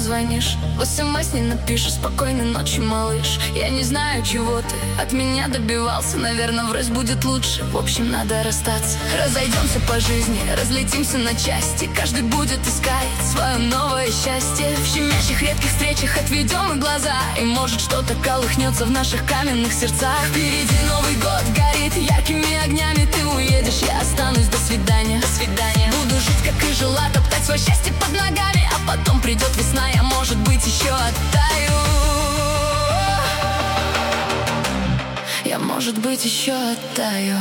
позвонишь, в СМС не напишешь: спокойной ночи, малыш. Я не знаю, чего ты от меня добивался, наверное, врозь будет лучше. В общем, надо расстаться. Разойдемся по жизни, разлетимся на части. Каждый будет искать свое новое счастье. В щемящих редких встречах отведем мы глаза, и может что-то колыхнется в наших каменных сердцах. Впереди Новый год горит яркими огнями. Ты уедешь, я останусь, до свидания. До свидания. Буду жить, как и жила, топтать свое счастье под ногами. А потом придет весна, я, может быть, еще оттаю. Я, может быть, еще оттаю.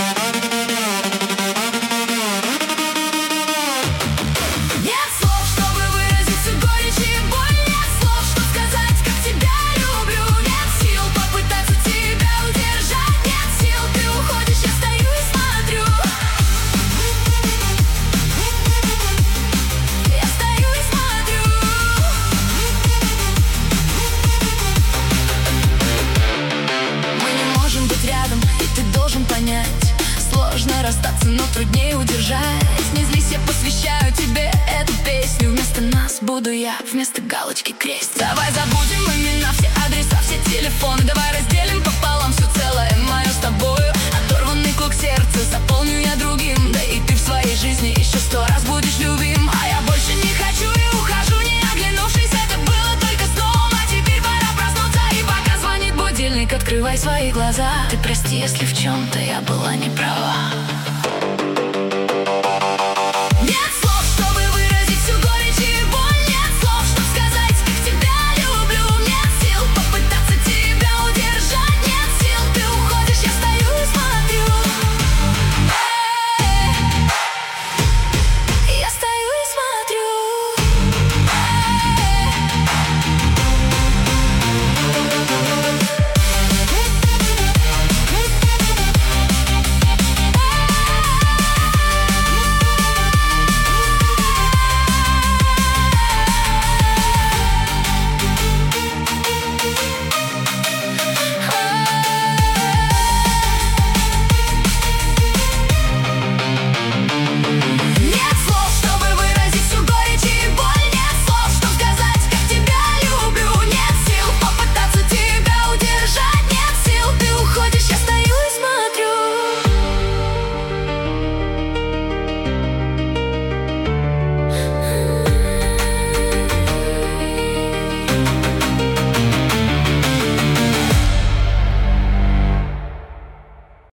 Сложно расстаться, но труднее удержать. Не злись, я посвящаю тебе эту песню. Вместо нас буду я, вместо галочки крест. Давай забудем имена, все адреса, все телефоны. Давай разделим пополам все целое мое с тобою. Оторванный клок сердца заполню я другим. Да и ты в своей жизни еще 100 раз будешь любим. А я больше не хочу и ухожу, не оглянувшись. Это было только сном, а теперь пора проснуться. И пока звонит будильник, открывай свои глаза. Ты прости, если в чем-то я была не права.